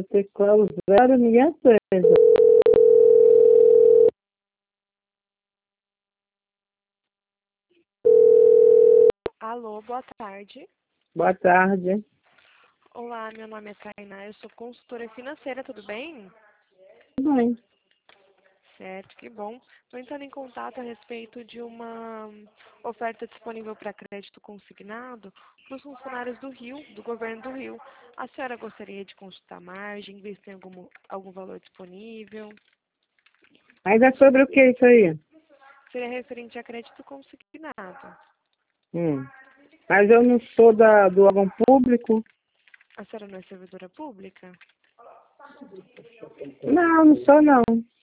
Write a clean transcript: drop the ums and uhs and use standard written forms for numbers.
teclado zero, ninguém atende. Alô, boa tarde. Boa tarde. Olá, meu nome é Tainá, eu sou consultora financeira, tudo bem? Tudo bem. Certo, que bom. Estou entrando em contato a respeito de uma oferta disponível para crédito consignado para os funcionários do Rio, do governo do Rio. A senhora gostaria de consultar a margem, ver se tem algum valor disponível? Mas é sobre o que isso aí? Seria referente a crédito consignado. Mas eu não sou do órgão público. A senhora não é servidora pública? Não, não sou não.